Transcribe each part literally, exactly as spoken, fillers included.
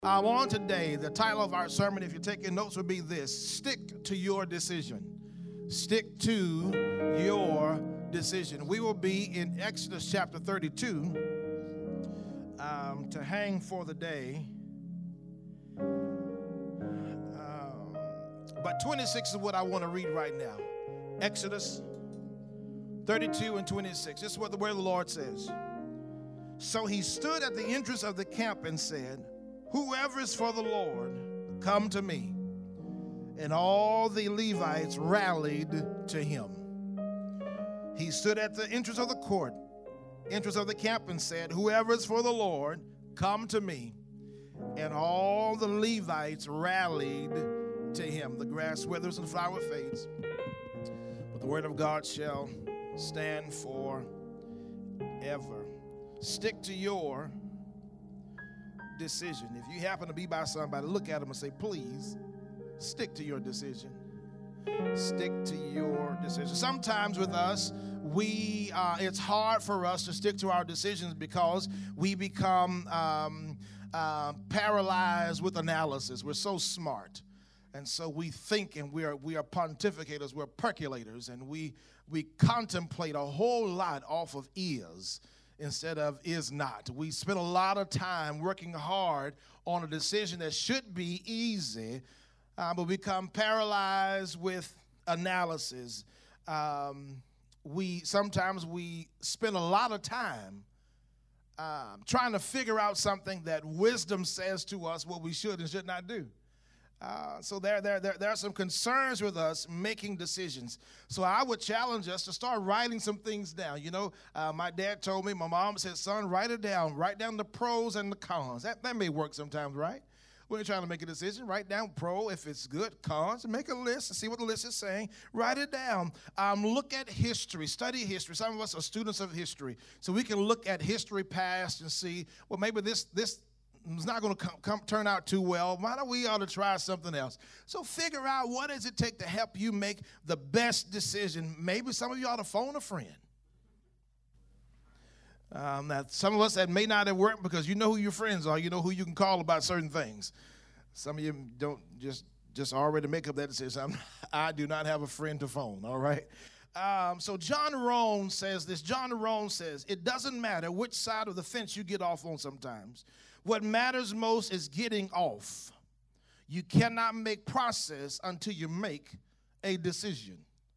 Um, on today, the title of our sermon, if you're taking notes, would be this: Stick to your decision. Stick to your decision. We will be in Exodus chapter thirty-two um, to hang for the day. Um, but twenty-six is what I want to read right now. Exodus thirty-two and twenty-six. This is what the word of the Lord says. So he stood at the entrance of the camp and said, "Whoever is for the Lord, come to me." And all the Levites rallied to him. He stood at the entrance of the court, entrance of the camp, and said, "Whoever is for the Lord, come to me." And all the Levites rallied to him. The grass withers and the flower fades, but the word of God shall stand forever. Stick to your decision. If you happen to be by somebody, look at them and say, "Please stick to your decision." Stick to your decision. Sometimes with us, we uh, it's hard for us to stick to our decisions because we become um, uh, paralyzed with analysis. We're so smart, and so we think, and we are we are pontificators, we're percolators, and we we contemplate a whole lot off of is instead of is not. We spend a lot of time working hard on a decision that should be easy, uh, but become paralyzed with analysis. Um, we sometimes we spend a lot of time um, trying to figure out something that wisdom says to us what we should and should not do. Uh, so there, there, there, there are some concerns with us making decisions. So I would challenge us to start writing some things down. You know, uh, my dad told me, my mom said, "Son, write it down. Write down the pros and the cons." That, that may work sometimes, right? When you're trying to make a decision, write down pro if it's good, cons, and make a list and see what the list is saying. Write it down. Um, look at history. Study history. Some of us are students of history. So we can look at history past and see, well, maybe this this it's not going to come, come turn out too well. Why don't we ought to try something else? So figure out, what does it take to help you make the best decision. Maybe some of you ought to phone a friend. Um, now, some of us, that may not have worked because you know who your friends are. You know who you can call about certain things. Some of you don't just, just already make up that decision. I'm, I do not have a friend to phone, all right? Um, so John Rohn says this. John Rohn says, "It doesn't matter which side of the fence you get off on sometimes. What matters most is getting off. You cannot make process until you make a decision."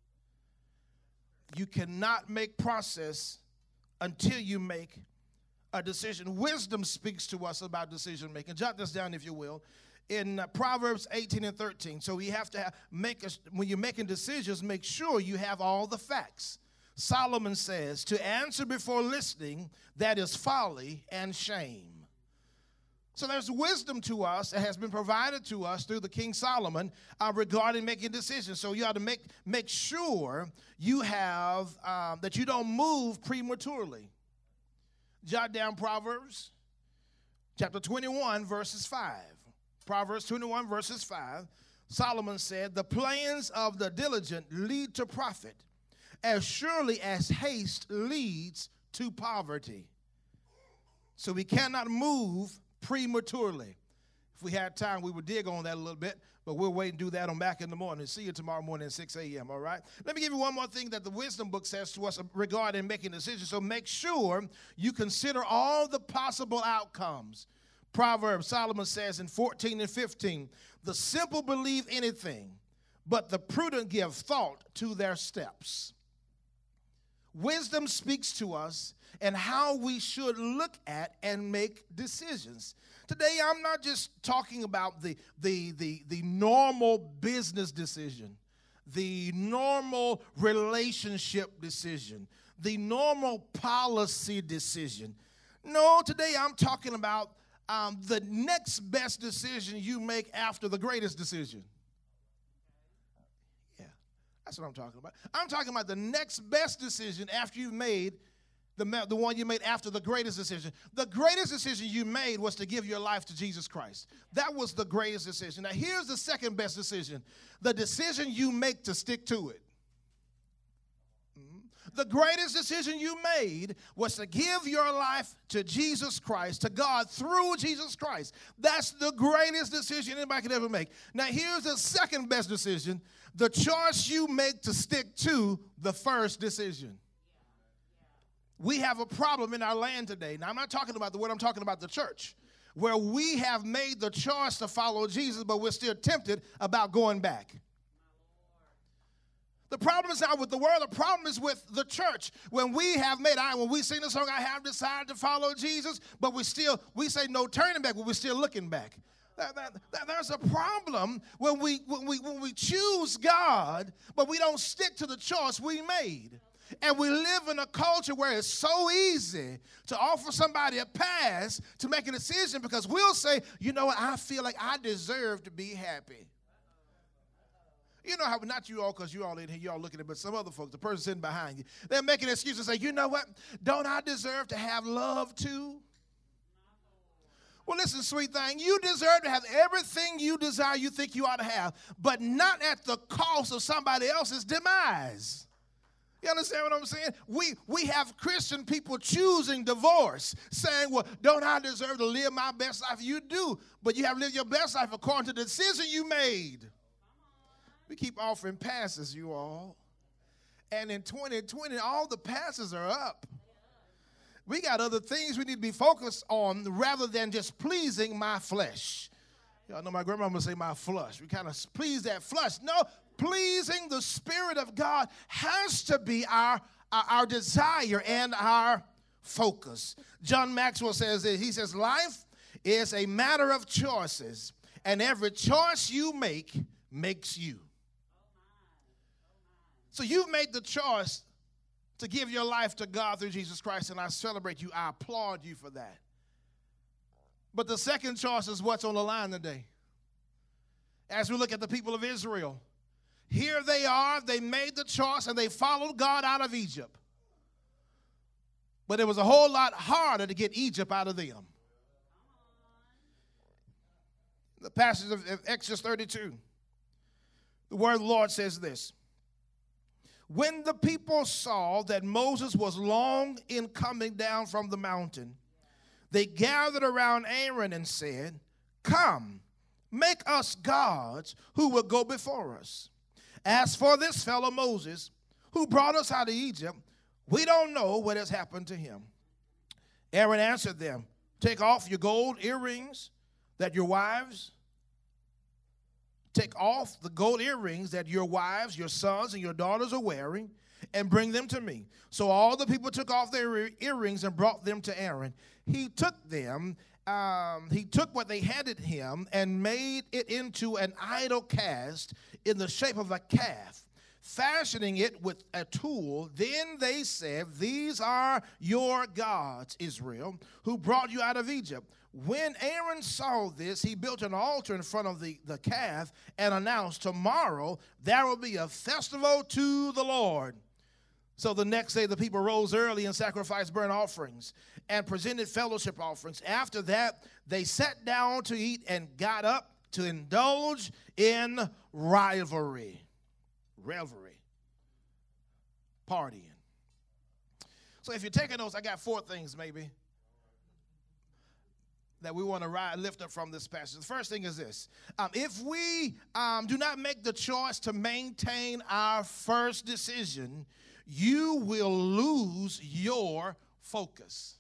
You cannot make process until you make a decision. Wisdom speaks to us about decision making. Jot this down if you will. In uh, Proverbs eighteen and thirteen. So we have to have, make a, when you're making decisions, make sure you have all the facts. Solomon says, "To answer before listening, that is folly and shame." So there's wisdom to us that has been provided to us through the King Solomon uh, regarding making decisions. So you ought to make, make sure you have, um, that you don't move prematurely. Jot down Proverbs chapter twenty-one, verses five. Proverbs twenty-one, verses five. Solomon said, "The plans of the diligent lead to profit, as surely as haste leads to poverty." So we cannot move prematurely. If we had time, we would dig on that a little bit, but we'll wait and do that on Back in the Morning. See you tomorrow morning at six a.m., all right? Let me give you one more thing that the wisdom book says to us regarding making decisions. So make sure you consider all the possible outcomes. Proverbs, Solomon says in fourteen and fifteen, "The simple believe anything, but the prudent give thought to their steps." Wisdom speaks to us and how we should look at and make decisions. Today, I'm not just talking about the, the, the, the normal business decision, the normal relationship decision, the normal policy decision. No, today I'm talking about um, the next best decision you make after the greatest decision. Yeah, that's what I'm talking about. I'm talking about the next best decision after you've made The, the one you made after the greatest decision. The greatest decision you made was to give your life to Jesus Christ. That was the greatest decision. Now, here's the second best decision. The decision you make to stick to it. Mm-hmm. The greatest decision you made was to give your life to Jesus Christ, to God through Jesus Christ. That's the greatest decision anybody could ever make. Now, here's the second best decision, the choice you make to stick to the first decision. We have a problem in our land today. Now, I'm not talking about the word, I'm talking about the church, where we have made the choice to follow Jesus, but we're still tempted about going back. The problem is not with the world. The problem is with the church. When we have made, I, when we sing the song, I have decided to follow Jesus, but we still, we say no turning back, but we're still looking back. That, that, that, there's a problem when we, when, we, when we choose God, but we don't stick to the choice we made. And we live in a culture where it's so easy to offer somebody a pass to make a decision because we'll say, you know what, I feel like I deserve to be happy. You know how, not you all, because you all in here, you all looking at it, but some other folks, the person sitting behind you, they're making excuses and say, you know what, don't I deserve to have love too? Well, listen, sweet thing, you deserve to have everything you desire you think you ought to have, but not at the cost of somebody else's demise. You understand what I'm saying? We we have Christian people choosing divorce, saying, well, don't I deserve to live my best life? You do, but you have lived your best life according to the decision you made. We keep offering passes, you all. And in twenty twenty, all the passes are up. We got other things we need to be focused on rather than just pleasing my flesh. Y'all know my grandmama would say my flesh. We kind of please that flesh. No, pleasing the Spirit of God has to be our, our, our desire and our focus. John Maxwell says this. He says, life is a matter of choices, and every choice you make makes you. So you've made the choice to give your life to God through Jesus Christ, and I celebrate you. I applaud you for that. But the second choice is what's on the line today. As we look at the people of Israel, here they are, they made the choice, and they followed God out of Egypt. But it was a whole lot harder to get Egypt out of them. The passage of Exodus thirty-two, the word of the Lord says this. When the people saw that Moses was long in coming down from the mountain, they gathered around Aaron and said, come, make us gods who will go before us. As for this fellow Moses, who brought us out of Egypt, we don't know what has happened to him. Aaron answered them, take off your gold earrings that your wives Take off the gold earrings that your wives, your sons, and your daughters are wearing, and bring them to me. So all the people took off their earrings and brought them to Aaron. He took them, um, he took what they handed him and made it into an idol cast in the shape of a calf, fashioning it with a tool. Then they said, these are your gods, Israel, who brought you out of Egypt. When Aaron saw this, he built an altar in front of the, the calf and announced, tomorrow there will be a festival to the Lord. So the next day the people rose early and sacrificed burnt offerings and presented fellowship offerings. After that, they sat down to eat and got up to indulge in rivalry. Revelry. Partying. So if you're taking notes, I got four things maybe that we want to ride, lift up from this passage. The first thing is this. Um, if we um, do not make the choice to maintain our first decision, you will lose your focus.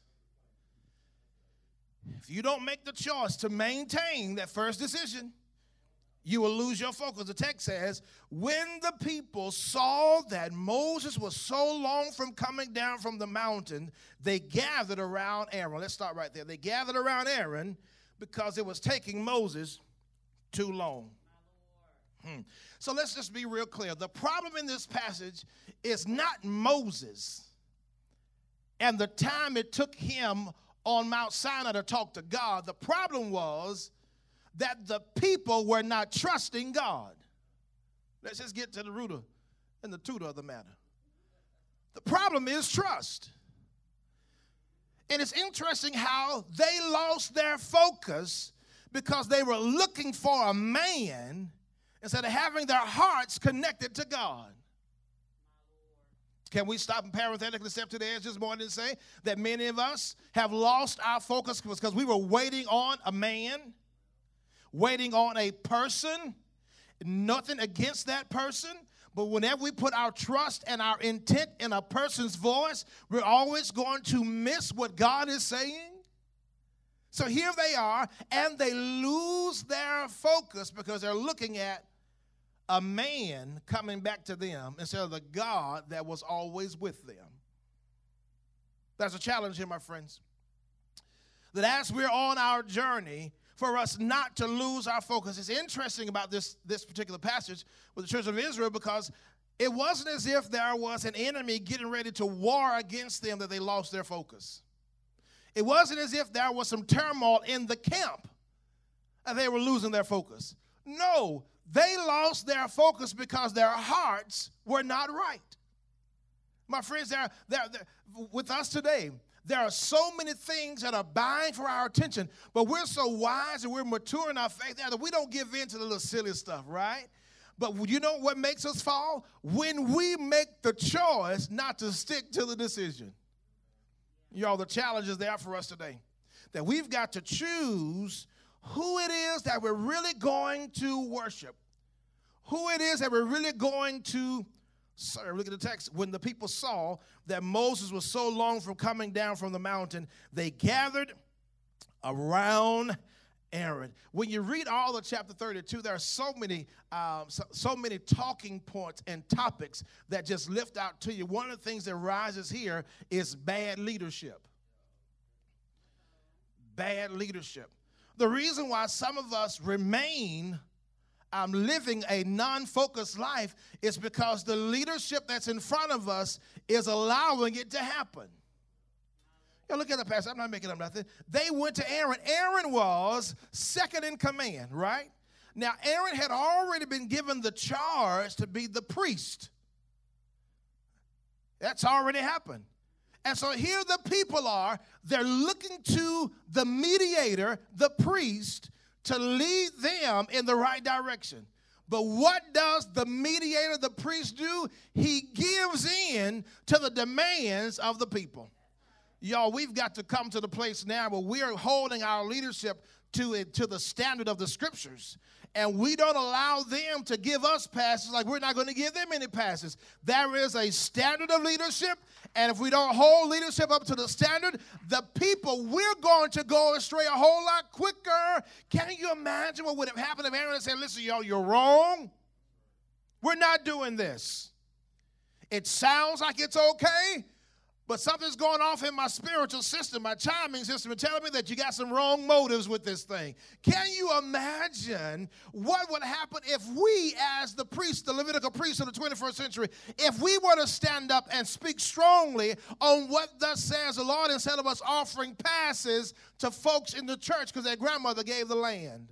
If you don't make the choice to maintain that first decision, you will lose your focus. The text says, when the people saw that Moses was so long from coming down from the mountain, they gathered around Aaron. Let's start right there. They gathered around Aaron because it was taking Moses too long. Hmm. So let's just be real clear. The problem in this passage is not Moses and the time it took him on Mount Sinai to talk to God. The problem was that the people were not trusting God. Let's just get to the root of and the tutor of the matter. The problem is trust. And it's interesting how they lost their focus because they were looking for a man instead of having their hearts connected to God. Can we stop and parenthetically step to the edge this morning and say that many of us have lost our focus because we were waiting on a man, waiting on a person, nothing against that person, but whenever we put our trust and our intent in a person's voice, we're always going to miss what God is saying. So here they are, and they lose their focus because they're looking at a man coming back to them instead of the God that was always with them. That's a challenge here, my friends. That as we're on our journey, for us not to lose our focus. It's interesting about this, this particular passage with the children of Israel because it wasn't as if there was an enemy getting ready to war against them that they lost their focus. It wasn't as if there was some turmoil in the camp and they were losing their focus. No, they lost their focus because their hearts were not right. My friends, they're, they're, they're, with us today, there are so many things that are vying for our attention, but we're so wise and we're mature in our faith now that we don't give in to the little silly stuff, right? But you know what makes us fall? When we make the choice not to stick to the decision. Y'all, the challenge is there for us today. That we've got to choose who it is that we're really going to worship. Who it is that we're really going to serve. Look at the text. When the people saw that Moses was so long from coming down from the mountain, they gathered around Aaron. When you read all of chapter thirty-two, there are so many, um, so, so many talking points and topics that just lift out to you. One of the things that rises here is bad leadership. Bad leadership. The reason why some of us remain um, living a non-focused life is because the leadership that's in front of us is allowing it to happen. Now look at the passage. I'm not making up nothing. They went to Aaron. Aaron was second in command, right? Now, Aaron had already been given the charge to be the priest. That's already happened. And so here the people are. They're looking to the mediator, the priest, to lead them in the right direction. But what does the mediator, the priest, do? He gives in to the demands of the people. Y'all, we've got to come to the place now where we are holding our leadership to it, to the standard of the scriptures. And we don't allow them to give us passes like we're not going to give them any passes. There is a standard of leadership, and if we don't hold leadership up to the standard, the people, we're going to go astray a whole lot quicker. Can you imagine what would have happened if Aaron had said, listen, y'all, you're wrong. We're not doing this. It sounds like it's okay, but something's going off in my spiritual system, my chiming system, and telling me that you got some wrong motives with this thing. Can you imagine what would happen if we, as the priests, the Levitical priests of the twenty-first century, if we were to stand up and speak strongly on what thus says the Lord instead of us offering passes to folks in the church because their grandmother gave the land?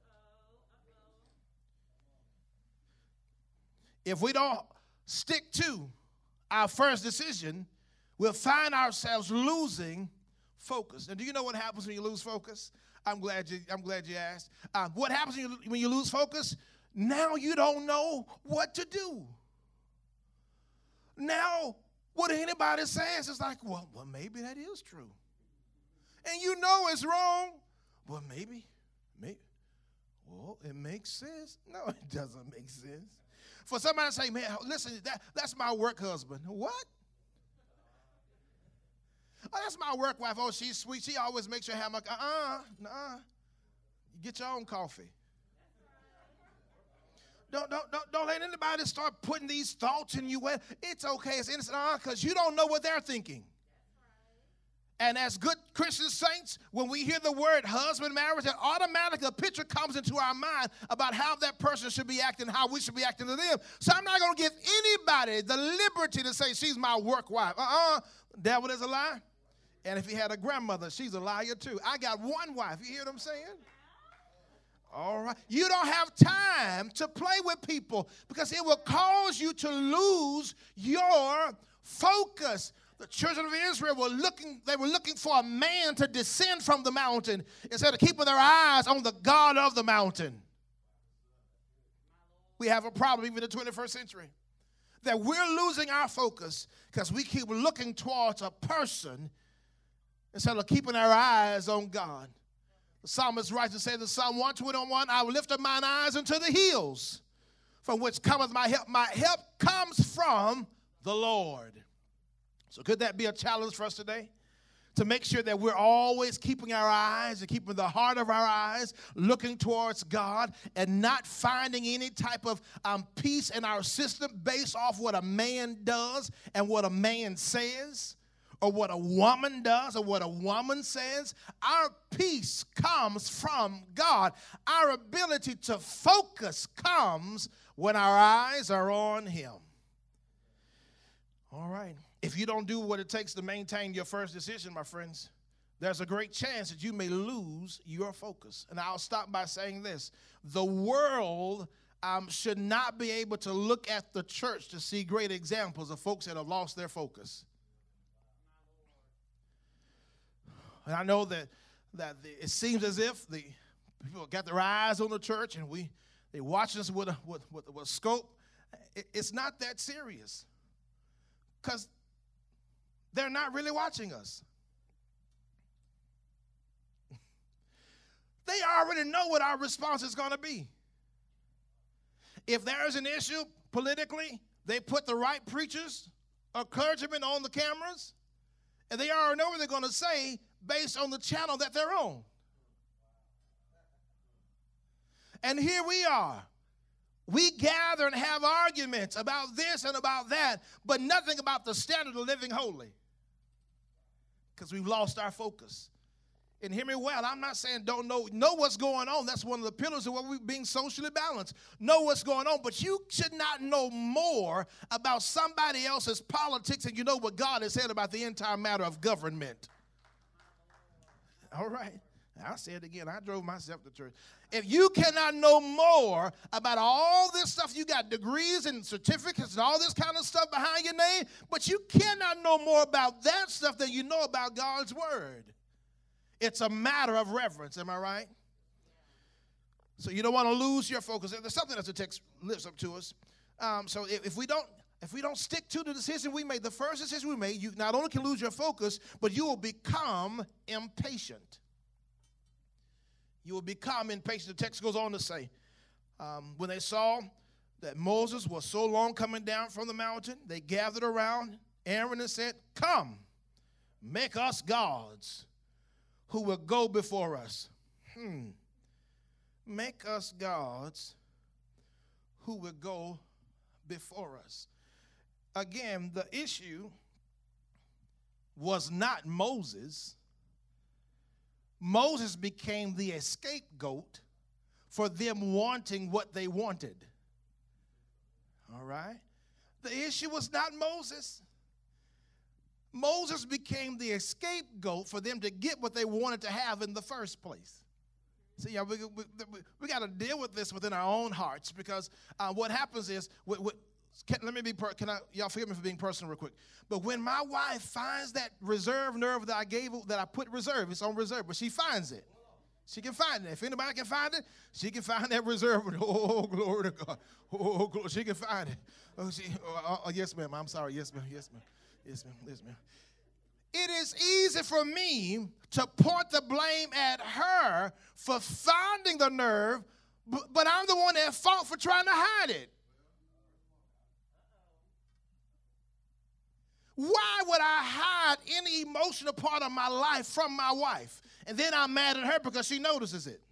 If we don't stick to our first decision, we'll find ourselves losing focus. And do you know what happens when you lose focus? I'm glad you, I'm glad you asked. Uh, what happens when you, when you lose focus? Now you don't know what to do. Now, what anybody says is like, well, well, maybe that is true. And you know it's wrong. Well, maybe, maybe. Well, it makes sense. No, it doesn't make sense. For somebody to say, man, listen, that, that's my work husband. What? Oh, that's my work wife. Oh, she's sweet. She always makes sure I have my, uh-uh, uh-uh. Get your own coffee. Don't, don't, don't, don't let anybody start putting these thoughts in you. Well, it's okay. It's innocent. Uh-uh, because you don't know what they're thinking. And as good Christian saints, when we hear the word husband marriage, that automatically a picture comes into our mind about how that person should be acting, how we should be acting to them. So I'm not going to give anybody the liberty to say she's my work wife. Uh-uh. Devil is a lie. And if he had a grandmother, she's a liar too. I got one wife. You hear what I'm saying? All right. You don't have time to play with people because it will cause you to lose your focus. The children of Israel were looking, they were looking for a man to descend from the mountain instead of keeping their eyes on the God of the mountain. We have a problem even in the twenty-first century. that we're losing our focus because we keep looking towards a person instead of keeping our eyes on God. The psalmist writes and says in Psalm one twenty-one, I will lift up mine eyes unto the hills, from which cometh my help. My help comes from the Lord. So could that be a challenge for us today? To make sure that we're always keeping our eyes and keeping the heart of our eyes looking towards God and not finding any type of um, peace in our system based off what a man does and what a man says, or what a woman does or what a woman says. Our peace comes from God. Our ability to focus comes when our eyes are on him. All right. If you don't do what it takes to maintain your first decision, my friends, there's a great chance that you may lose your focus. And I'll stop by saying this. The world um, should not be able to look at the church to see great examples of folks that have lost their focus. And I know that, that the, it seems as if the people got their eyes on the church and we they watch us with a, with, with, with a scope. It, it's not that serious because they're not really watching us. They already know what our response is going to be. If there's an issue politically, they put the right preachers or clergymen on the cameras, and they already know what they're going to say based on the channel that they're on. And here we are. We gather and have arguments about this and about that, but nothing about the standard of living holy. Because we've lost our focus. And hear me well, I'm not saying don't know, know what's going on. That's one of the pillars of what we're being socially balanced. Know what's going on, but you should not know more about somebody else's politics than you know what God has said about the entire matter of government. All right. I'll say it again. I drove myself to church. If you cannot know more about all this stuff, you got degrees and certificates and all this kind of stuff behind your name, but you cannot know more about that stuff than you know about God's word. It's a matter of reverence. Am I right? So you don't want to lose your focus. There's something that the text lifts up to us. Um, so if, if we don't If we don't stick to the decision we made, the first decision we made, you not only can lose your focus, but you will become impatient. You will become impatient. The text goes on to say, um, when they saw that Moses was so long coming down from the mountain, they gathered around Aaron and said, come, make us gods who will go before us. Hmm. Make us gods who will go before us. Again, the issue was not Moses. Moses became the scapegoat for them wanting what they wanted. All right? The issue was not Moses. Moses became the scapegoat for them to get what they wanted to have in the first place. See, we, we, we, we got to deal with this within our own hearts because uh, what happens is, we, we, can, let me be, per, can I, y'all forgive me for being personal real quick. But when my wife finds that reserve nerve that I gave, that I put reserve, it's on reserve, but she finds it. She can find it. If anybody can find it, she can find that reserve. Oh, glory to God. Oh, glory. She can find it. Oh, she, oh, oh, yes, ma'am. I'm sorry. Yes, ma'am. Yes, ma'am. Yes, ma'am. Yes, ma'am. It is easy for me to point the blame at her for finding the nerve, but, but I'm the one at fault for trying to hide it. Why would I hide any emotional part of my life from my wife? And then I'm mad at her because she notices it.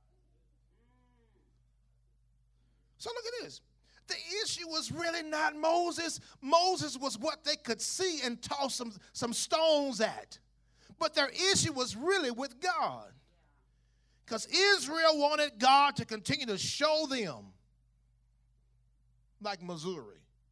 So look at this. The issue was really not Moses. Moses was what they could see and toss some, some stones at. But their issue was really with God. Because Israel wanted God to continue to show them like Missouri.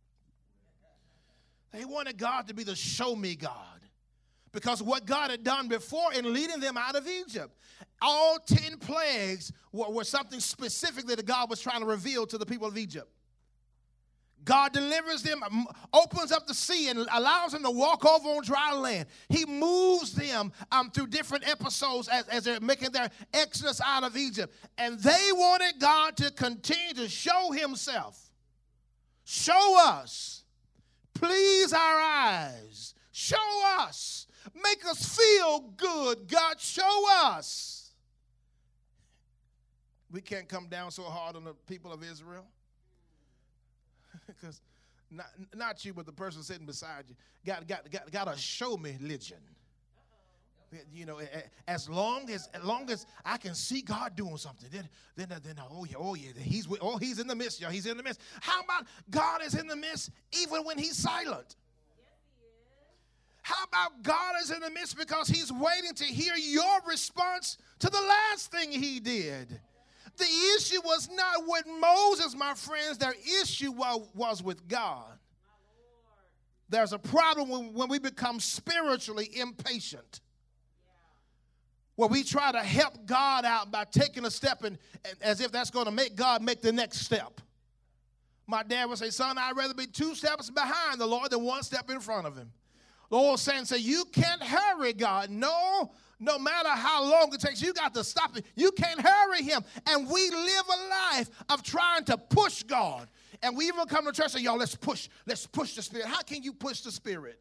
They wanted God to be the show me God. Because what God had done before in leading them out of Egypt. All ten plagues were, were something specific that God was trying to reveal to the people of Egypt. God delivers them, opens up the sea, and allows them to walk over on dry land. He moves them um, through different episodes as, as they're making their exodus out of Egypt. And they wanted God to continue to show himself. Show us Please our eyes. Show us. Make us feel good. God, show us. We can't come down so hard on the people of Israel. Because not, not you, but the person sitting beside you. Got, got, got, got a show me religion. You know, as long as as long as I can see God doing something, then then then oh yeah, oh yeah, he's oh he's in the midst, y'all. He's in the midst. How about God is in the midst even when he's silent? Yes, he is. How about God is in the midst because he's waiting to hear your response to the last thing he did? The issue was not with Moses, my friends. Their issue was, was with God. There's a problem when, when we become spiritually impatient. Where we try to help God out by taking a step and, and as if that's going to make God make the next step. My dad would say, son, I'd rather be two steps behind the Lord than one step in front of him. The old saying say, you can't hurry God. No, no matter how long it takes, you got to stop it. You can't hurry him. And we live a life of trying to push God. And we even come to church and say, y'all, let's push. Let's push the Spirit. How can you push the Spirit?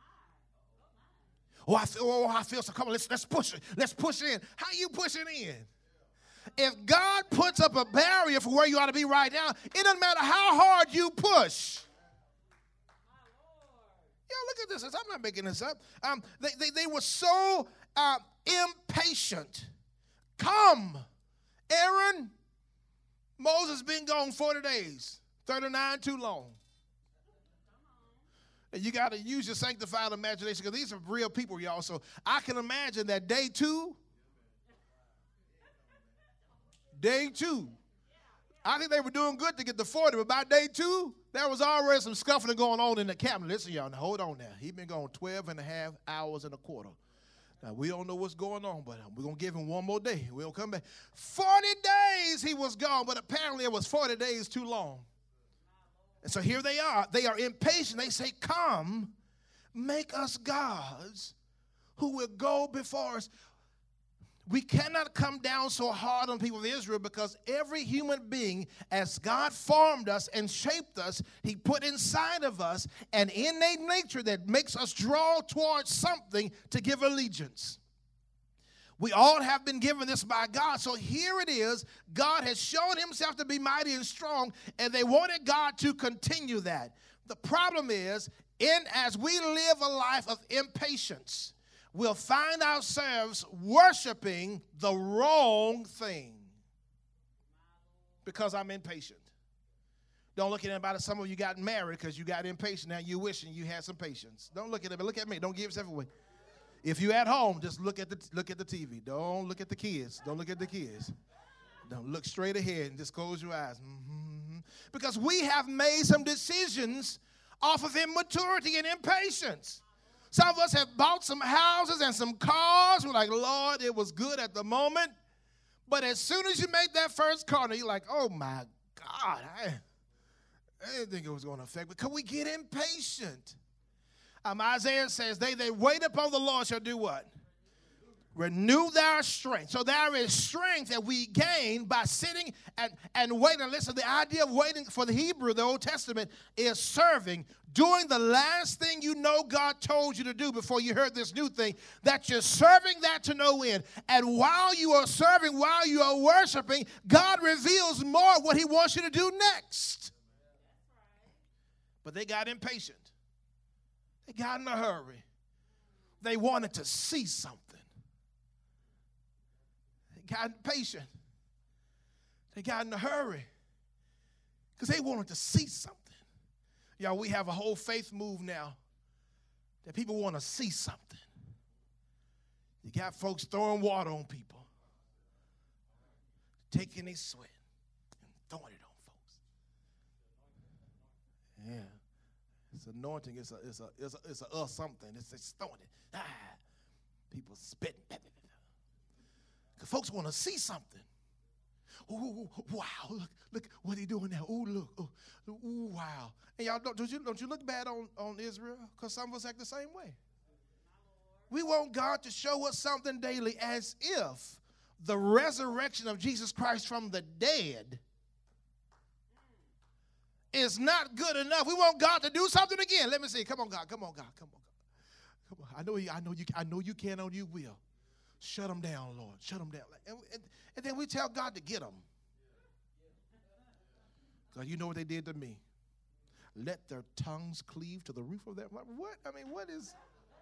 Oh, I feel, oh, I feel so. Come on, let's, let's push it. Let's push it in. How you pushing in? If God puts up a barrier for where you ought to be right now, it doesn't matter how hard you push. Yo, look at this. I'm not making this up. Um, they, they, they were so uh, impatient. Come, Aaron. Moses been gone forty days. thirty-nine too long. And you got to use your sanctified imagination because these are real people, y'all. So I can imagine that day two, day two, I think they were doing good to get to forty, but by day two, there was already some scuffling going on in the cabinet. Listen, y'all, now hold on now. He's been gone twelve and a half hours and a quarter. Now, we don't know what's going on, but we're going to give him one more day. We'll come back. forty days he was gone, but apparently it was forty days too long. And so here they are. They are impatient. They say, come, make us gods who will go before us. We cannot come down so hard on people of Israel because every human being, as God formed us and shaped us, he put inside of us an innate nature that makes us draw towards something to give allegiance. We all have been given this by God. So here it is. God has shown himself to be mighty and strong, and they wanted God to continue that. The problem is, in as we live a life of impatience, we'll find ourselves worshiping the wrong thing because I'm impatient. Don't look at anybody. Some of you got married because you got impatient. Now you're wishing you had some patience. Don't look at it, but look at me. Don't give yourself away. If you're at home, just look at the look at the T V. Don't look at the kids. Don't look at the kids. Don't look straight ahead and just close your eyes. Mm-hmm. Because we have made some decisions off of immaturity and impatience. Some of us have bought some houses and some cars. We're like, Lord, it was good at the moment. But as soon as you make that first car, you're like, oh, my God, I, I didn't think it was going to affect me. Because we get impatient. Um, Isaiah says, they that wait upon the Lord shall do what? Renew their strength. So there is strength that we gain by sitting and, and waiting. Listen, the idea of waiting for the Hebrew, the Old Testament, is serving. Doing the last thing you know God told you to do before you heard this new thing, that you're serving that to no end. And while you are serving, while you are worshiping, God reveals more what he wants you to do next. But they got impatient. They got in a hurry. They wanted to see something. They got impatient. They got in a hurry because they wanted to see something. Y'all, we have a whole faith move now that people want to see something. You got folks throwing water on people, taking their sweat and throwing it on folks. Yeah. It's anointing. It's a, it's a, it's a, it's a uh, something. It's, it's throwing it. Ah, people spitting. Because folks want to see something. Ooh, wow, look, look what he doing now. Ooh, look, ooh, ooh, wow. And y'all, don't, don't, you, don't you look bad on, on Israel? Because some of us act the same way. We want God to show us something daily as if the resurrection of Jesus Christ from the dead is not good enough. We want God to do something again. Let me see. Come on, God. Come on, God. Come on, God. Come on. I know you. I know you. I know you can. Or you will. Shut them down, Lord. Shut them down. And, and, and then we tell God to get them. God, you know what they did to me. Let their tongues cleave to the roof of their mouth. What? I mean, what is?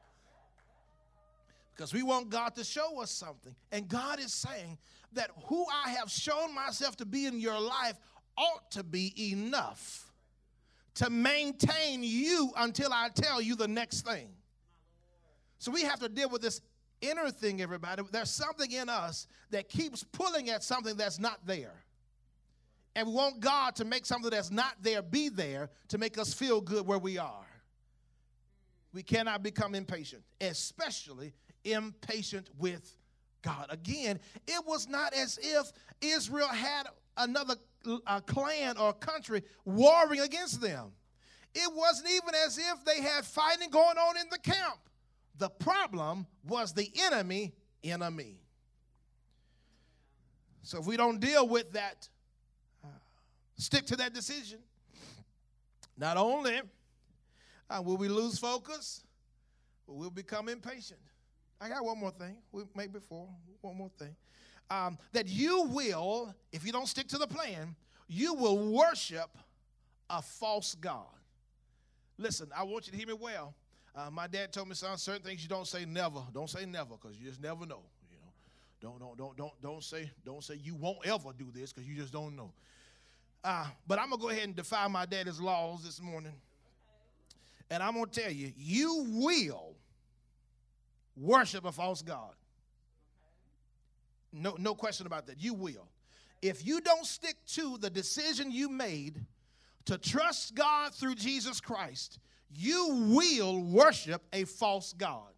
Because we want God to show us something. And God is saying that who I have shown myself to be in your life ought to be enough to maintain you until I tell you the next thing. So we have to deal with this inner thing, everybody. There's something in us that keeps pulling at something that's not there. And we want God to make something that's not there be there to make us feel good where we are. We cannot become impatient, especially impatient with God. Again, it was not as if Israel had another uh, clan or country warring against them. It wasn't even as if they had fighting going on in the camp. The problem was the enemy enemy. So if we don't deal with that, uh, stick to that decision, not only uh, will we lose focus, but we'll become impatient. I got one more thing. We made before. One more thing. Um, that you will, if you don't stick to the plan, you will worship a false god. Listen, I want you to hear me well. Uh, my dad told me, son, certain things you don't say never. Don't say never, because you just never know. You know, don't don't don't don't don't say don't say you won't ever do this, because you just don't know. Uh, but I'm gonna go ahead and defy my daddy's laws this morning, and I'm gonna tell you, you will worship a false god. No, no question about that. You will. If you don't stick to the decision you made to trust God through Jesus Christ, you will worship a false god.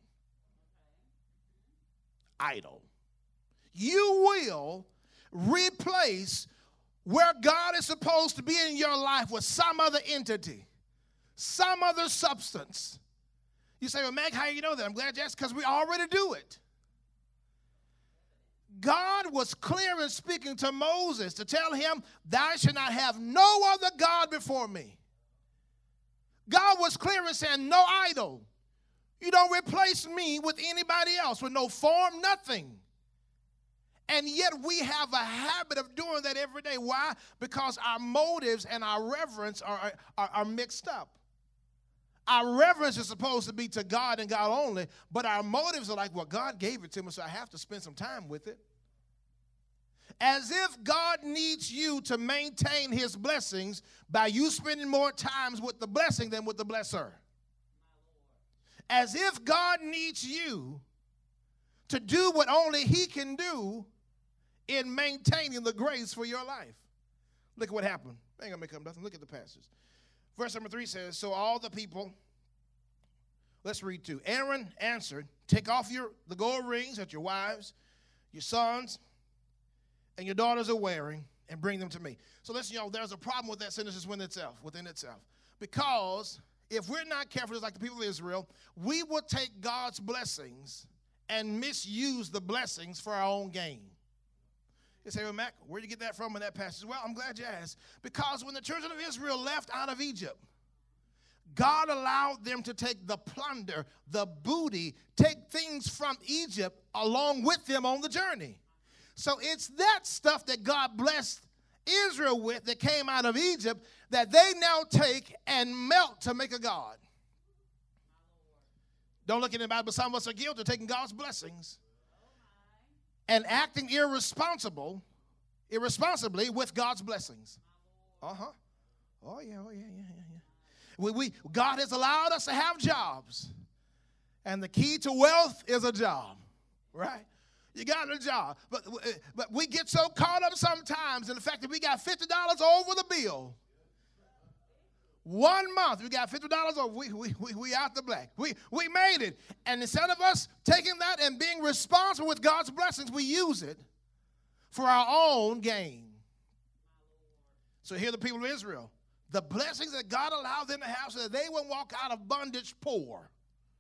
Idol. You will replace where God is supposed to be in your life with some other entity, some other substance. You say, well, Mac, how do you know that? I'm glad you asked, because we already do it. God was clear in speaking to Moses to tell him, thou shalt not have no other God before me. God was clear in saying, no idol. You don't replace me with anybody else, with no form, nothing. And yet we have a habit of doing that every day. Why? Because our motives and our reverence are, are, are mixed up. Our reverence is supposed to be to God and God only, but our motives are like, well, God gave it to me, so I have to spend some time with it. As if God needs you to maintain his blessings by you spending more times with the blessing than with the blesser. As if God needs you to do what only he can do in maintaining the grace for your life. Look at what happened. I ain't gonna make up nothing. Look at the passage. Verse number three says, so all the people, let's read two. Aaron answered, take off your the gold rings that your wives, your sons, and your daughters are wearing, and bring them to me. So listen, y'all, there's a problem with that sentence within itself, within itself. Because if we're not careful, just like the people of Israel, we will take God's blessings and misuse the blessings for our own gain. You say, well, Mac, where did you get that from in that passage? Well, I'm glad you asked. Because when the children of Israel left out of Egypt, God allowed them to take the plunder, the booty, take things from Egypt along with them on the journey. So it's that stuff that God blessed Israel with that came out of Egypt that they now take and melt to make a god. Don't look at anybody, but some of us are guilty of taking God's blessings and acting irresponsible, irresponsibly with God's blessings. Uh-huh. Oh, yeah, oh, yeah, yeah, yeah, yeah. We, we, God has allowed us to have jobs, and the key to wealth is a job, right? You got a job, but, but we get so caught up sometimes in the fact that we got fifty dollars over the bill. One month, we got fifty dollars over, we, we, we, we out the black. We, we made it. And instead of us taking that and being responsible with God's blessings, we use it for our own gain. So here are the people of Israel. The blessings that God allowed them to have so that they wouldn't walk out of bondage poor.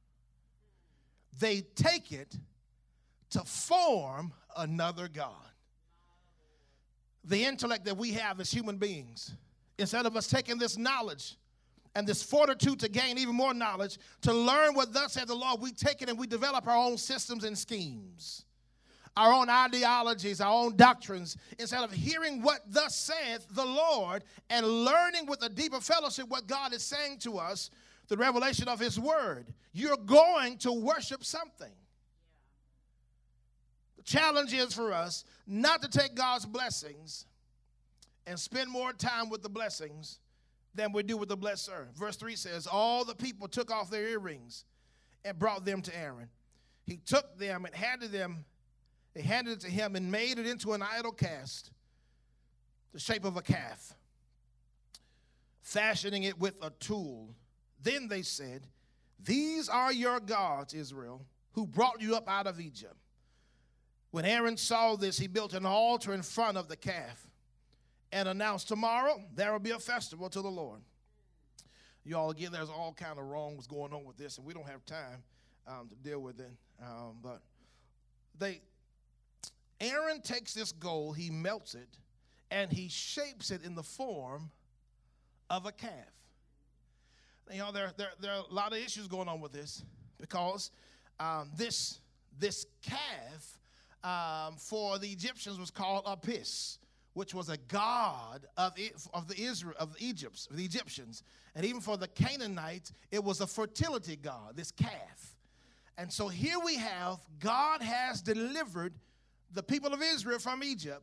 They take it to form another God. The intellect that we have as human beings instead of us taking this knowledge and this fortitude to gain even more knowledge, to learn what thus said the Lord, we take it and we develop our own systems and schemes, our own ideologies, our own doctrines, instead of hearing what thus saith the Lord and learning with a deeper fellowship what God is saying to us, the revelation of his word. You're going to worship something. The challenge is for us not to take God's blessings and spend more time with the blessings than we do with the blesser. Verse three says, all the people took off their earrings and brought them to Aaron. He took them and handed them, they handed it to him and made it into an idol cast, the shape of a calf, fashioning it with a tool. Then they said, these are your gods, Israel, who brought you up out of Egypt. When Aaron saw this, he built an altar in front of the calf and announced, tomorrow there will be a festival to the Lord. You all, again, there's all kind of wrongs going on with this, and we don't have time um, to deal with it. Um, but they, Aaron takes this gold, he melts it, and he shapes it in the form of a calf. You know, there, there, there are a lot of issues going on with this because um, this, this calf um, for the Egyptians was called Apis, which was a god of, of the Israel of the Egypt, of the Egyptians. And even for the Canaanites, it was a fertility god, this calf. And so here we have, God has delivered the people of Israel from Egypt,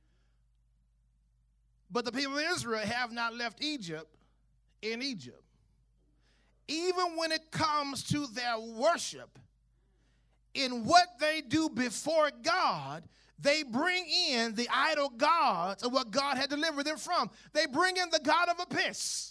but the people of Israel have not left Egypt in Egypt. Even when it comes to their worship, in what they do before God, they bring in the idol gods of what God had delivered them from. They bring in the god of Apis.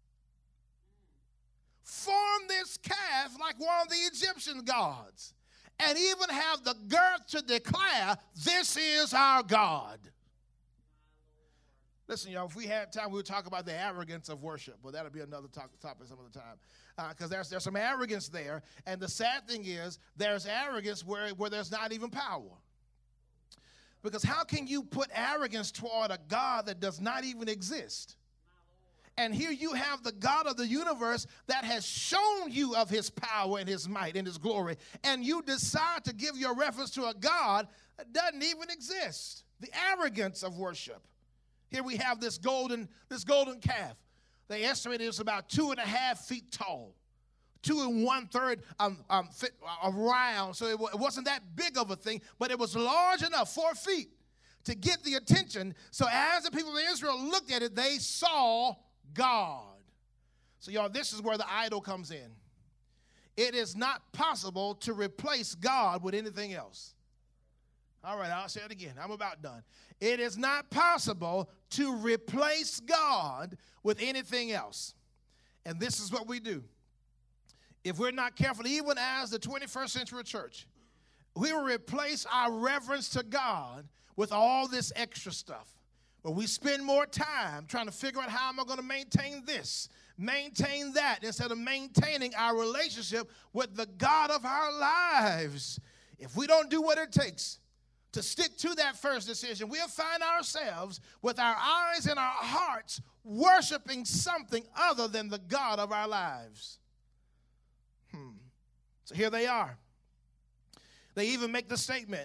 Form this calf like one of the Egyptian gods. And even have the girth to declare, this is our God. Listen, y'all, if we had time, we would talk about the arrogance of worship. But that'll be another talk, topic some other time. Because uh, there's, there's some arrogance there. And the sad thing is, there's arrogance where, where there's not even power. Because how can you put arrogance toward a God that does not even exist? And here you have the God of the universe that has shown you of his power and his might and his glory. And you decide to give your reference to a God that doesn't even exist. The arrogance of worship. Here we have this golden, this golden calf. They estimated it was about two and a half feet tall. Two and one third um, um, fit around. So it, w- it wasn't that big of a thing, but it was large enough, four feet, to get the attention. So as the people of Israel looked at it, they saw God. So y'all, this is where the idol comes in. It is not possible to replace God with anything else. All right, I'll say it again. I'm about done. It is not possible to replace God with anything else. And this is what we do. If we're not careful, even as the twenty-first century church, we will replace our reverence to God with all this extra stuff. But we spend more time trying to figure out how am I going to maintain this, maintain that, instead of maintaining our relationship with the God of our lives. If we don't do what it takes to stick to that first decision, we'll find ourselves with our eyes and our hearts worshiping something other than the God of our lives. Hmm. So here they are. They even make the statement,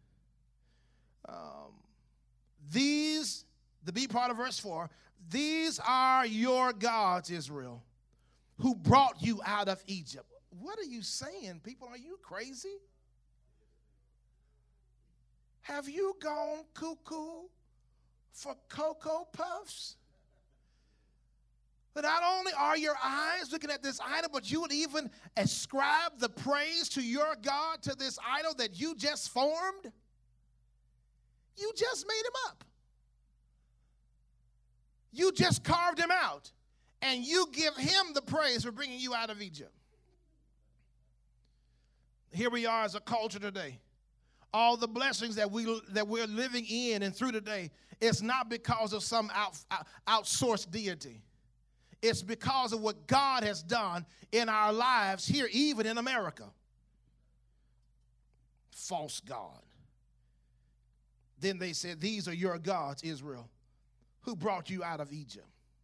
um, these, the B part of verse four, these are your gods, Israel, who brought you out of Egypt. What are you saying, people? Are you crazy? Have you gone cuckoo for Cocoa Puffs? That not only are your eyes looking at this idol, but you would even ascribe the praise to your God, to this idol that you just formed? You just made him up. You just carved him out, and you give him the praise for bringing you out of Egypt. Here we are as a culture today. All the blessings that, we, that we're living in and through today, it's not because of some out, out, outsourced deity. It's because of what God has done in our lives here, even in America. False God. Then they said, these are your gods, Israel, who brought you out of Egypt.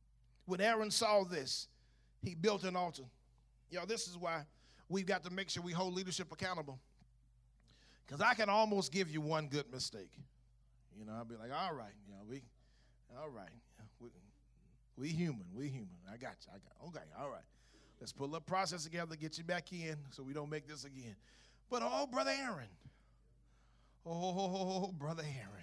When Aaron saw this, he built an altar. Y'all, this is why we've got to make sure we hold leadership accountable. Because I can almost give you one good mistake. You know, I'll be like, all right, you know, we, all right. We, we human, we human. I got you, I got you. Okay, all right. Let's put a little process together, get you back in so we don't make this again. But, oh, Brother Aaron. Oh, Brother Aaron.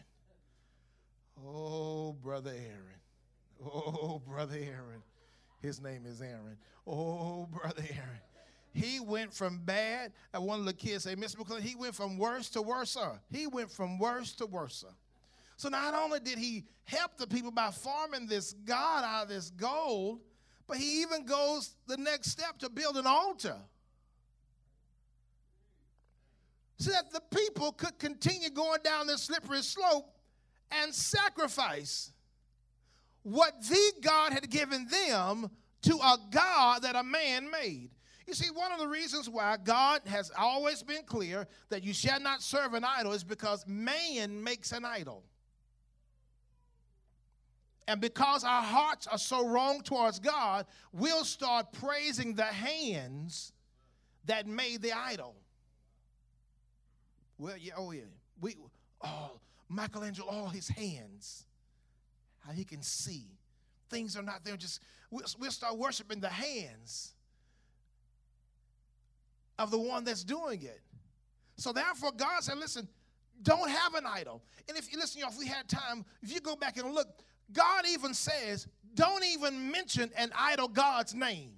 Oh, Brother Aaron. Oh, Brother Aaron. His name is Aaron. Oh, Brother Aaron. He went from bad, and one of the kids say, Mister McClellan, he went from worse to worse. He went from worse to worse. So not only did he help the people by forming this God out of this gold, but he even goes the next step to build an altar so that the people could continue going down this slippery slope and sacrifice what the God had given them to a God that a man made. You see, one of the reasons why God has always been clear that you shall not serve an idol is because man makes an idol. And because our hearts are so wrong towards God, we'll start praising the hands that made the idol. Well, yeah, oh yeah. We, oh, Michelangelo, all his hands, how he can see. Things are not there. Just we'll, we'll start worshiping the hands of the one that's doing it. So therefore, God said, listen, don't have an idol. And if you listen, y'all, if we had time, if you go back and look, God even says, don't even mention an idol God's name.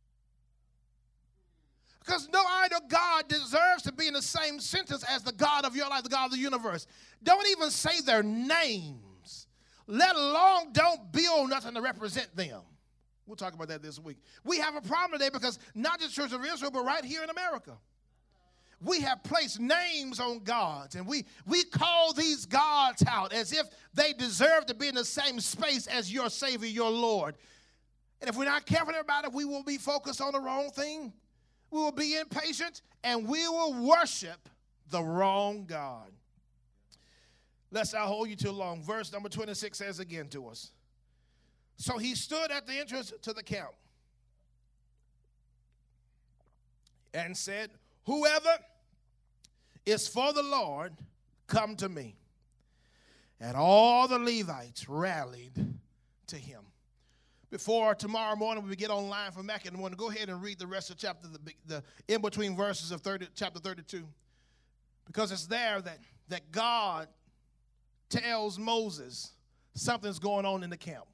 Because no idol God deserves to be in the same sentence as the God of your life, the God of the universe. Don't even say their names, let alone don't build nothing to represent them. We'll talk about that this week. We have a problem today because not just Church of Israel, but right here in America. We have placed names on gods, and we, we call these gods out as if they deserve to be in the same space as your Savior, your Lord. And if we're not careful about it, we will be focused on the wrong thing. We will be impatient, and we will worship the wrong God. Lest I hold you too long. Verse number twenty-six says again to us. So he stood at the entrance to the camp and said, whoever is for the Lord, come to me. And all the Levites rallied to him. Before tomorrow morning we get online for Mac, and I want to go ahead and read the rest of chapter, the, the in-between verses of thirty, chapter thirty-two. Because it's there that, that God tells Moses something's going on in the camp.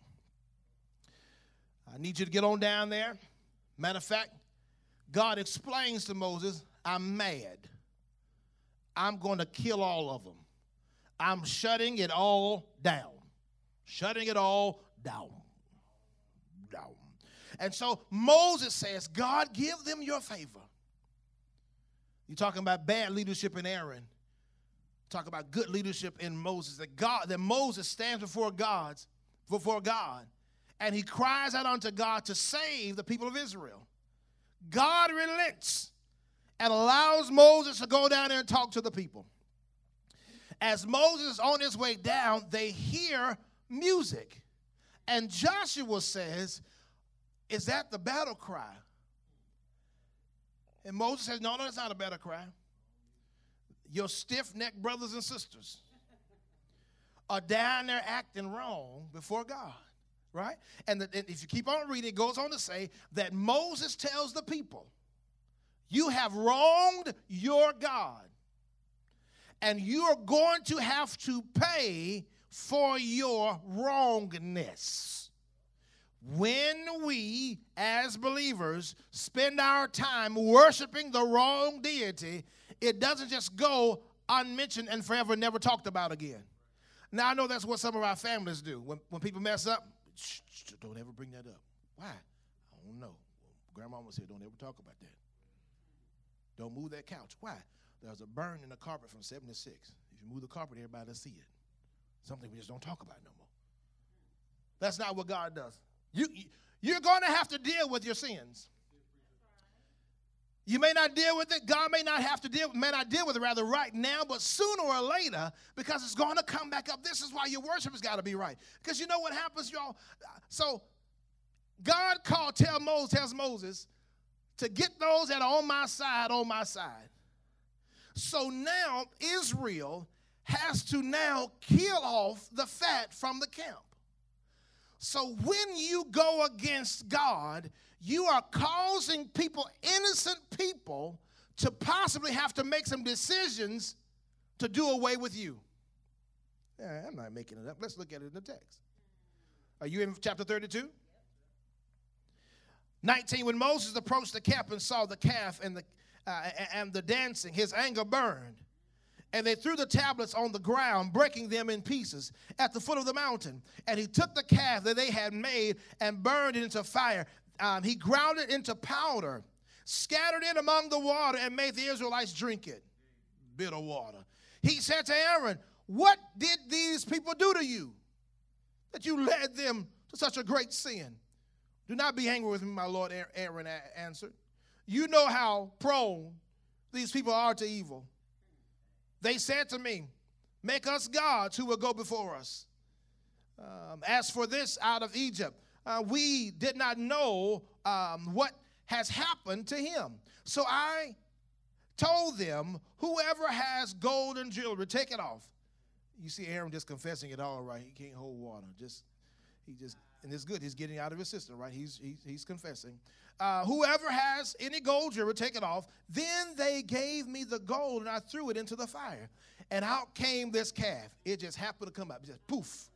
I need you to get on down there. Matter of fact, God explains to Moses, I'm mad. I'm going to kill all of them. I'm shutting it all down. Shutting it all down. Down. And so Moses says, God, give them your favor. You're talking about bad leadership in Aaron. Talk about good leadership in Moses. That God, that Moses stands before God's, before God, and he cries out unto God to save the people of Israel. God relents and allows Moses to go down there and talk to the people. As Moses is on his way down, they hear music. And Joshua says, is that the battle cry? And Moses says, no, no, it's not a battle cry. Your stiff-necked brothers and sisters are down there acting wrong before God. Right? And, the, and if you keep on reading, it goes on to say that Moses tells the people, you have wronged your God, and you are going to have to pay for your wrongness. When we, as believers, spend our time worshiping the wrong deity, it doesn't just go unmentioned and forever never talked about again. Now, I know that's what some of our families do. When, when people mess up, shh, shh, don't ever bring that up. Why? I don't know. Grandmama said, don't ever talk about that. Don't move that couch. Why? There's a burn in the carpet from seventy-six. If you move the carpet, everybody will see it. Something we just don't talk about no more. That's not what God does. You, you're going to have to deal with your sins. You may not deal with it. God may not have to deal, may not deal with it rather right now, but sooner or later, because it's going to come back up. This is why your worship has got to be right. Because you know what happens, y'all? So God called, tell Moses, tells Moses to get those that are on my side, on my side. So now Israel has to now kill off the fat from the camp. So when you go against God, you are causing people, innocent people, to possibly have to make some decisions to do away with you. Yeah, I'm not making it up. Let's look at it in the text. Are you in chapter thirty-two? nineteen, when Moses approached the camp and saw the calf and the, uh, and the dancing, his anger burned. And they threw the tablets on the ground, breaking them in pieces at the foot of the mountain. And he took the calf that they had made and burned it into fire. Um, he ground it into powder, scattered it among the water, and made the Israelites drink it. Bitter water. He said to Aaron, what did these people do to you, that you led them to such a great sin? Do not be angry with me, my Lord, Aaron answered. You know how prone these people are to evil. They said to me, make us gods who will go before us. Um, as for this out of Egypt, uh, we did not know um, what has happened to him. So I told them, whoever has gold and jewelry, take it off. You see Aaron just confessing it all, right? He can't hold water. Just, he just, and it's good. He's getting out of his system, right? He's, he's, he's confessing. Uh, whoever has any gold jewelry, take it off. Then they gave me the gold, and I threw it into the fire. And out came this calf. It just happened to come up. Just poof.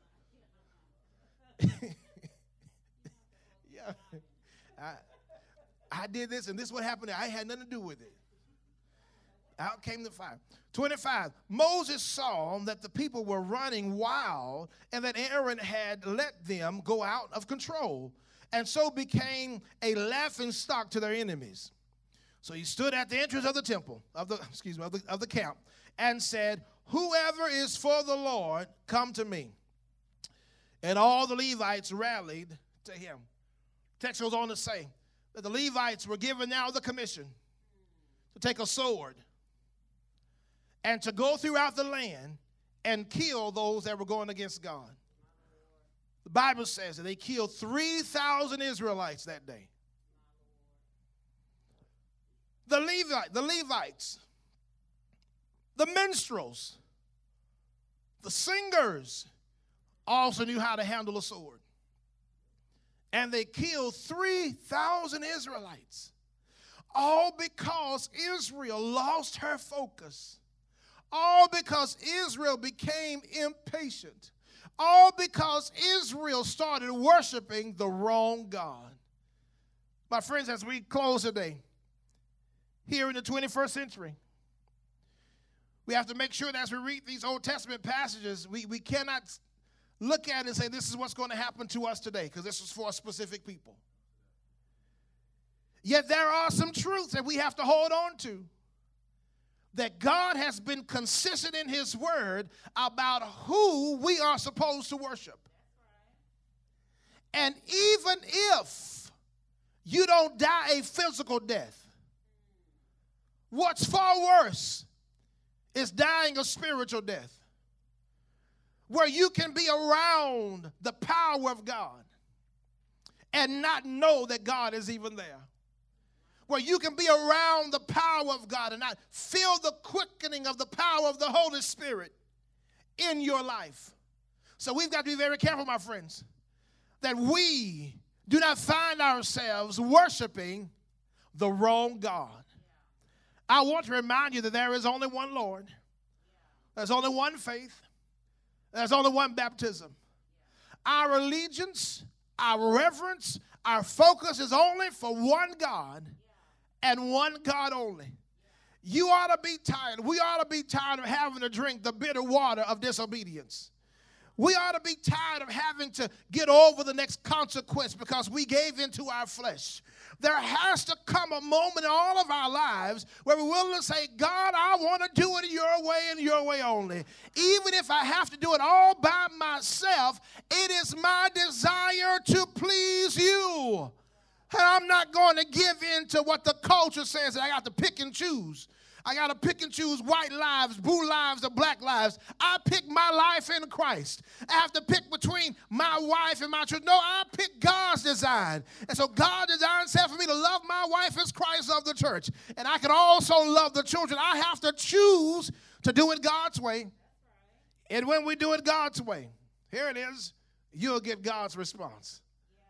Yeah. I, I did this, and this is what happened. I had nothing to do with it. Out came the fire. twenty-five, Moses saw that the people were running wild and that Aaron had let them go out of control, and so became a laughing stock to their enemies. So he stood at the entrance of the temple, of the, excuse me, of the, of the camp, and said, whoever is for the Lord, come to me. And all the Levites rallied to him. Text goes on to say that the Levites were given now the commission to take a sword and to go throughout the land and kill those that were going against God. The Bible says that they killed three thousand Israelites that day. The Levite, the Levites, the minstrels, the singers also knew how to handle a sword. And they killed three thousand Israelites, all because Israel lost her focus. All because Israel became impatient. All because Israel started worshiping the wrong God. My friends, as we close today, here in the twenty-first century, we have to make sure that as we read these Old Testament passages, we, we cannot look at it and say, this is what's going to happen to us today, because this is for a specific people. Yet there are some truths that we have to hold on to, that God has been consistent in his word about who we are supposed to worship. And even if you don't die a physical death, what's far worse is dying a spiritual death, where you can be around the power of God and not know that God is even there. Where you can be around the power of God and not feel the quickening of the power of the Holy Spirit in your life. So we've got to be very careful, my friends, that we do not find ourselves worshiping the wrong God. I want to remind you that there is only one Lord. There's only one faith. There's only one baptism. Our allegiance, our reverence, our focus is only for one God and one God only. You ought to be tired. We ought to be tired of having to drink the bitter water of disobedience. We ought to be tired of having to get over the next consequence because we gave into our flesh. There has to come a moment in all of our lives where we're willing to say, God, I want to do it your way and your way only. Even if I have to do it all by myself, it is my desire to please you. And I'm not going to give in to what the culture says that I got to pick and choose. I got to pick and choose white lives, blue lives, or black lives. I pick my life in Christ. I have to pick between my wife and my children. No, I pick God's design. And so God designed said for me to love my wife as Christ loved the church. And I can also love the children. I have to choose to do it God's way. And when we do it God's way, here it is, you'll get God's response.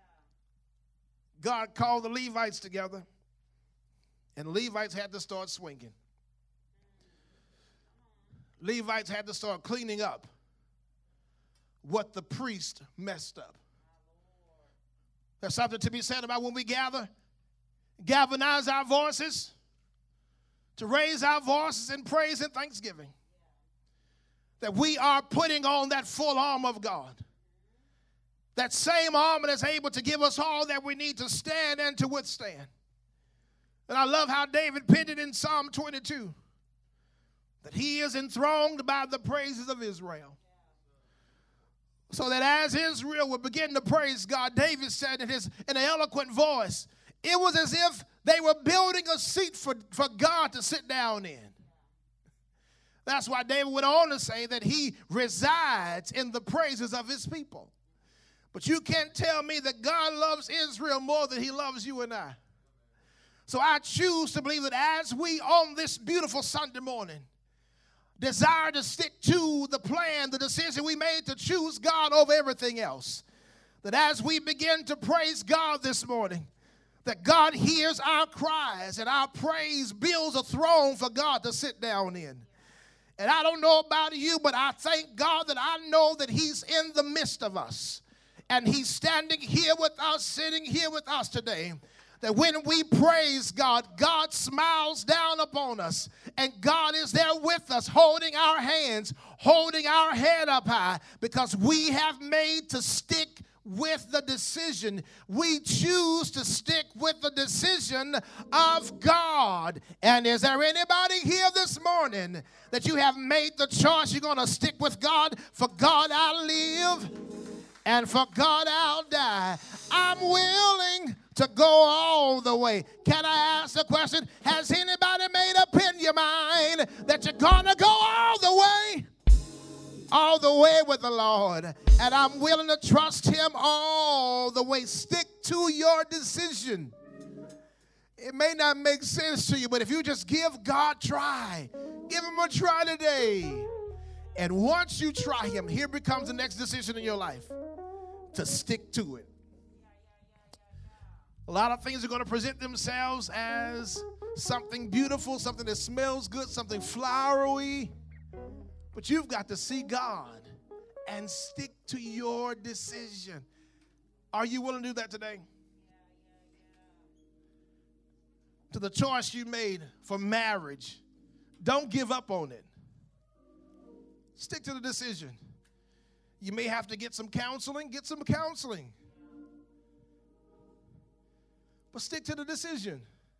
God called the Levites together, and the Levites had to start swinging. Levites had to start cleaning up what the priest messed up. There's something to be said about when we gather, galvanize our voices, to raise our voices in praise and thanksgiving. That we are putting on that full armor of God. That same armor that's able to give us all that we need to stand and to withstand. And I love how David penned it in Psalm twenty-two. That he is enthroned by the praises of Israel. So that as Israel would begin to praise God, David said in his in an eloquent voice, it was as if they were building a seat for, for God to sit down in. That's why David went on to say that he resides in the praises of his people. But you can't tell me that God loves Israel more than he loves you and I. So I choose to believe that as we on this beautiful Sunday morning desire to stick to the plan, the decision we made to choose God over everything else, that as we begin to praise God this morning, that God hears our cries and our praise builds a throne for God to sit down in. And I don't know about you, but I thank God that I know that he's in the midst of us. And he's standing here with us, sitting here with us today. That when we praise God, God smiles down upon us. And God is there with us, holding our hands, holding our head up high. Because we have made to stick with the decision. We choose to stick with the decision of God. And is there anybody here this morning that you have made the choice you're going to stick with God? For God I'll live, and for God I'll die. I'm willing to go all the way. Can I ask a question? Has anybody made up in your mind that you're going to go all the way? All the way with the Lord. And I'm willing to trust him all the way. Stick to your decision. It may not make sense to you, but if you just give God a try, give him a try today. And once you try him, here becomes the next decision in your life. To stick to it. A lot of things are going to present themselves as something beautiful, something that smells good, something flowery. But you've got to see God and stick to your decision. Are you willing to do that today? To the choice you made for marriage, don't give up on it. Stick to the decision. You may have to get some counseling, get some counseling. But stick to the decision.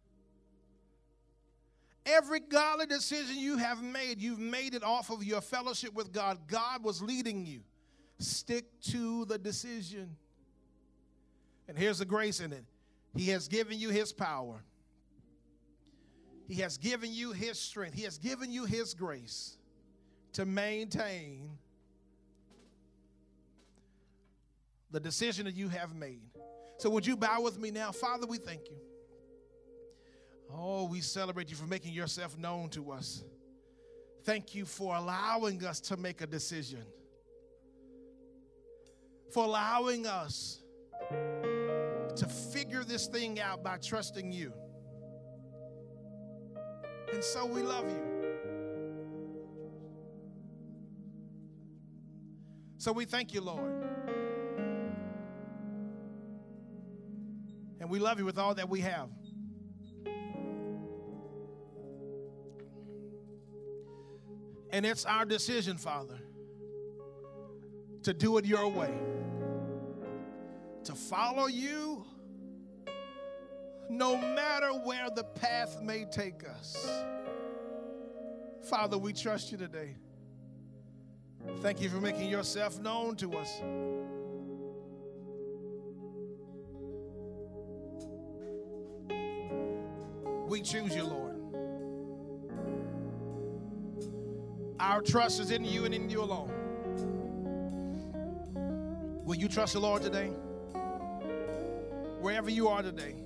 Every godly decision you have made, you've made it off of your fellowship with God. God was leading you. Stick to the decision. And here's the grace in it. He has given you his power. He has given you his strength. He has given you his grace to maintain the decision that you have made. So would you bow with me now? Father, we thank you. Oh, we celebrate you for making yourself known to us. Thank you for allowing us to make a decision. For allowing us to figure this thing out by trusting you. And so we love you. So we thank you, Lord. And we love you with all that we have. And it's our decision, Father, to do it your way. To follow you no matter where the path may take us. Father, we trust you today. Thank you for making yourself known to us. We choose you, Lord. Our trust is in you and in you alone. Will you trust the Lord today? Wherever you are today,